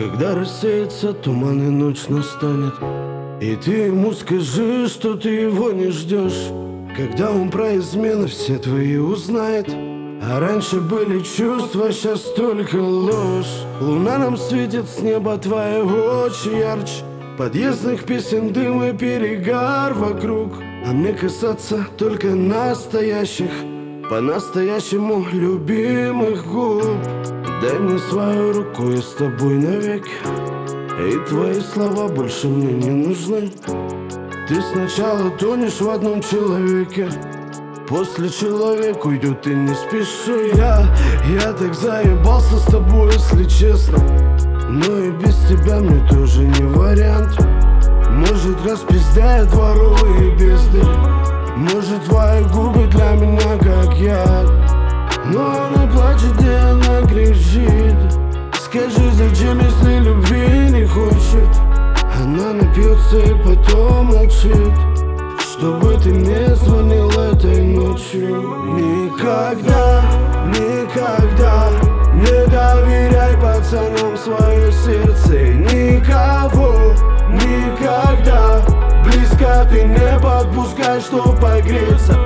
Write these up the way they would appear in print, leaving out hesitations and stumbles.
Когда рассеется туман и ночь настанет, и ты ему скажи, что ты его не ждешь. Когда он про измены все твои узнает, а раньше были чувства, сейчас только ложь. Луна нам светит с неба твоего очи ярче, подъездных песен дым и перегар вокруг. А мне касаться только настоящих, по-настоящему любимых губ. Дай мне свою руку, я с тобой навеки, и твои слова больше мне не нужны. Ты сначала тонешь в одном человеке, после человек уйдет, и не спеши. Я так заебался с тобой, если честно, но и без тебя мне тоже не вариант. Может, распиздяют дворовые бездари, может, твои губы для меня как яд. Но она плачет, где она кричит. Скажи, зачем, если любви не хочет? Она напьется и потом молчит, чтобы ты не звонил этой ночью. Никогда, никогда не доверяй пацанам свое сердце. Никого, никогда близко ты не подпускай, чтоб погреться.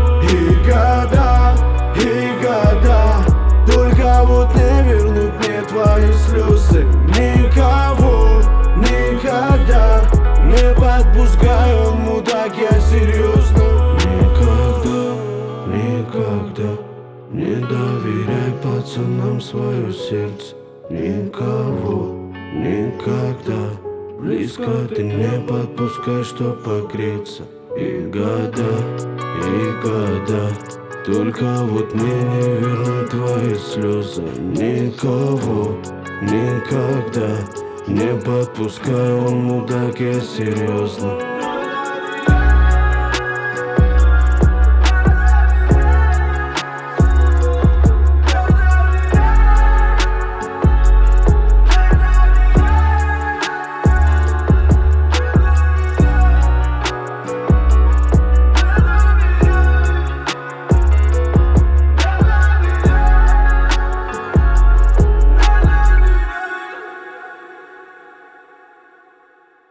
И года, только вот не вернут мне твои слезы. Никого, никогда не подпускай, он мудак, я серьезно. Никогда, никогда не доверяй пацанам свое сердце. Никого, никогда близко ты не подпускай, чтоб погреться. И года, только вот мне не вернут твои слезы. Никого, никогда не подпускай, он мудак, я серьезно.